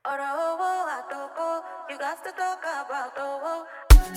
You got to talk about the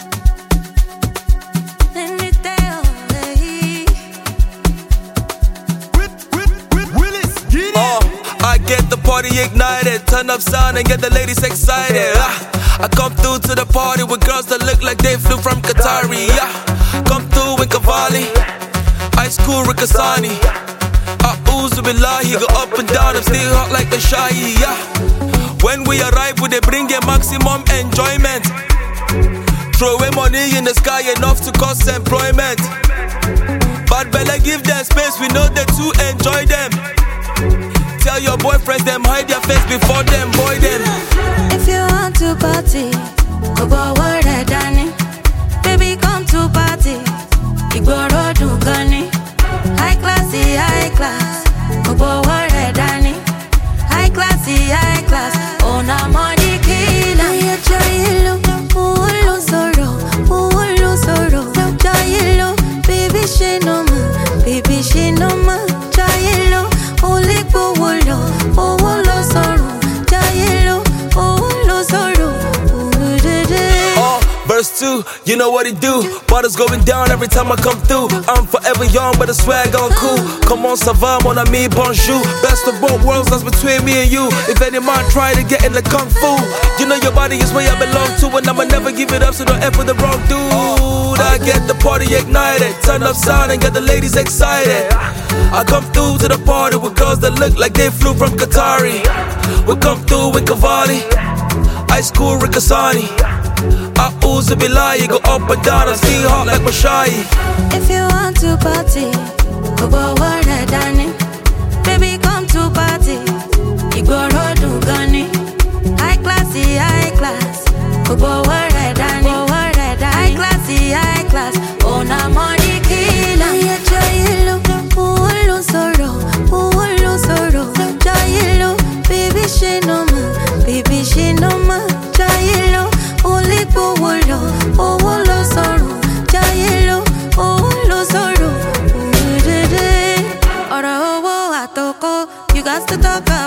I get the party ignited, turn up sound and get the ladies excited. I come through to the party with girls that look like they flew from Qatari. Come through with Cavalli, Ice Cool Rikasani. A'udhu billahi, go up and down, I'm still hot like the Shahi. When we arrive, we they bring a maximum enjoyment. Throw away money in the sky, enough to cause employment. Bad Bella give them space, we know they to enjoy them. Tell your boyfriends them hide their face before them boy them. If you want to party, go forward and Danny. Baby come to party, Igboro Dugani. High class, go forward and Danny. High class, oh na money killer. Yeah, Jailo, oh lo sorrow, Jailo, baby she no ma, Jailo. Verse 2, you know what it do. Water's going down every time I come through. I'm forever young, but the swag on cool. Come on, ça va, mon ami, bonjour. Best of both worlds, that's between me and you. If any man try to get in the kung fu, you know your body is where I belong to, and I'ma never give it up, so don't F with the wrong dude. I get the party ignited, turn up sound and get the ladies excited. I come through to the party with girls that look like they flew from Qatari. We come through with Cavalli, Ice Cool Rikasani. A'udhu billahi, go up and down, I'm still hot like Mashahi. If you want to party, go forward and Danny. Baby come to party, Igboro Dugani. High class, go forward and Danny. High class, oh na money killer. Yeah, Jailo, oh lo sorrow, Jailo, baby she no ma, Jailo. Oh lo sorrow, Jailo, oh lo sorrow. Ora owo atoko, you got to talk